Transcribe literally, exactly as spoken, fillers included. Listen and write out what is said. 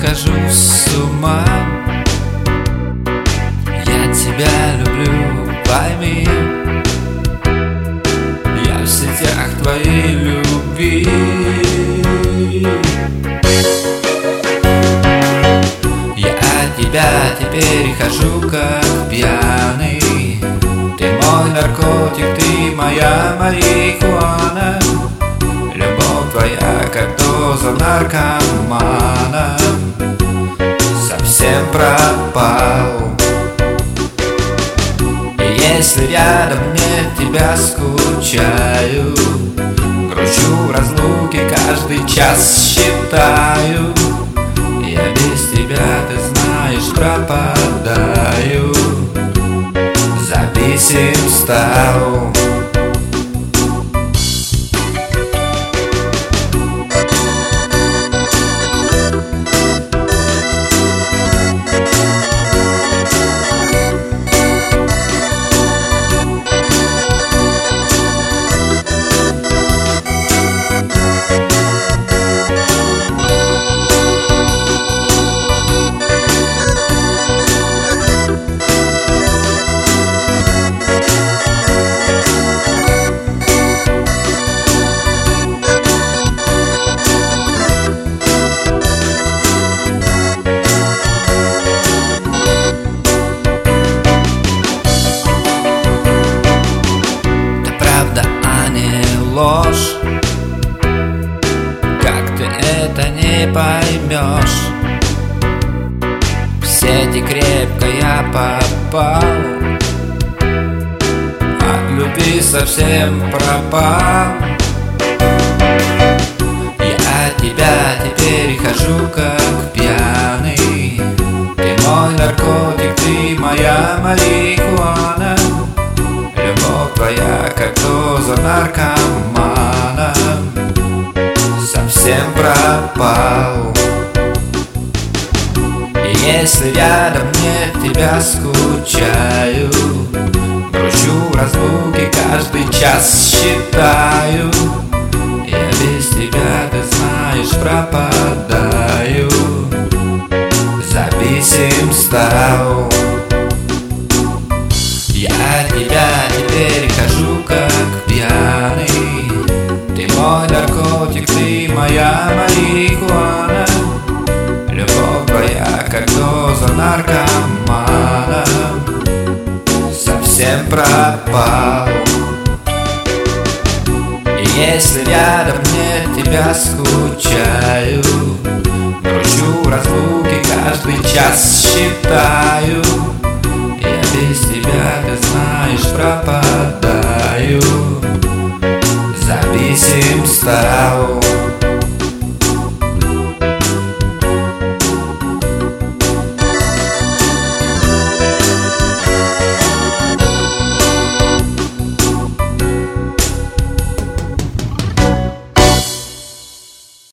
схожу с ума. Я тебя люблю, пойми. Я в сетях твоей любви. Я от тебя теперь хожу как пьяный. Ты мой наркотик, ты моя марихуана. Любовь твоя, как доза наркомана. Совсем пропал. И если рядом нет тебя, скучаю. Грущу в разлуке, каждый час считаю. Я без тебя, ты знаешь, пропадаю. Зависим стал. Ложь, как ты это не поймешь? В сети крепко я попал, от любви совсем пропал. Я от тебя теперь хожу как пьяный. Ты мой наркотик, ты моя марихуана. Любовь твоя, как доза наркомана. Совсем пропал. И если рядом нет тебя, скучаю. Грущу в разлуке, каждый час считаю. Я без тебя, ты знаешь, пропадаю. Зависим стал. Я от тебя теперь хожу как пьяный. Ты мой наркотик, ты моя марихуана. Любовь твоя, как доза наркомана. Совсем пропал. И если рядом нет тебя, скучаю. Грущу в разлуке, каждый час считаю. Я без тебя, ты знаешь, пропадаю. Зависим стал.